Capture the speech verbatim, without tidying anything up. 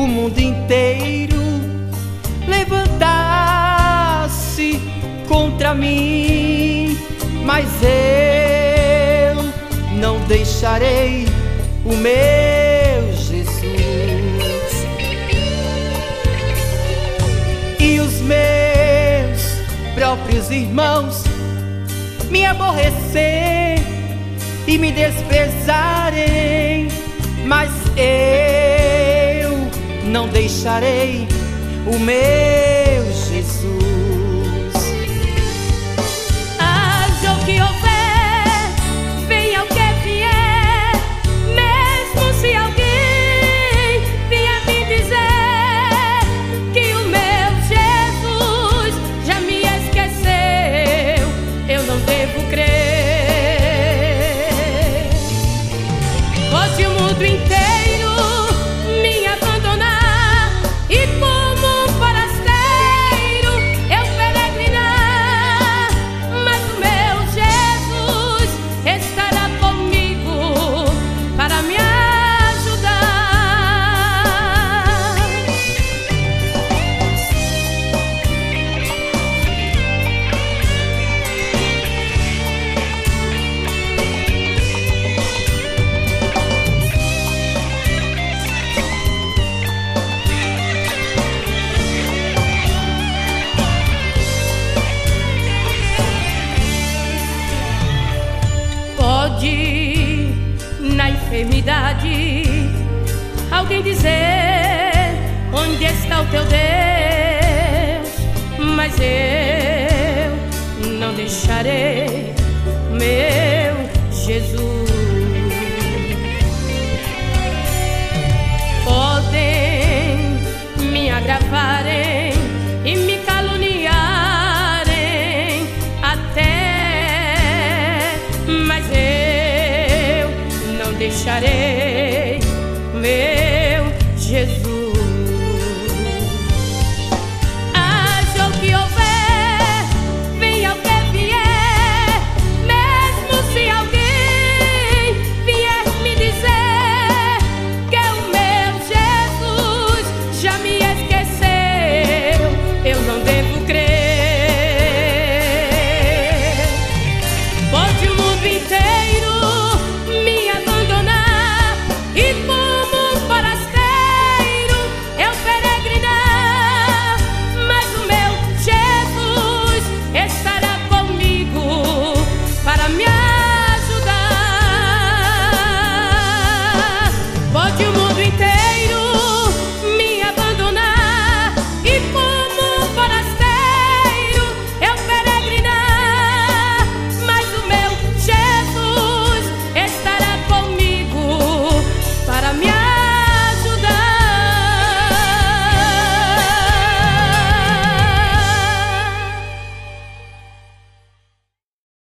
o mundo inteiro levantar-se contra mim, mas eu não deixarei o meu Jesus. E os meus próprios irmãos me aborrecer e me desprezarem, mas eu não deixarei o meu Jesus. Haja o que houver, venha o que vier, mesmo se alguém vier me dizer que o meu Jesus já me esqueceu, eu não devo crer. Pode o mundo inteiro me abandonar e como um forasteiro eu peregrinar, mas o meu Jesus estará comigo para me ajudar. Pode, na enfermidade, alguém dizer: onde está o teu Deus? Mas eu não deixarei meu Jesus. Podem me agravarem e me caluniarem até, mas eu não deixarei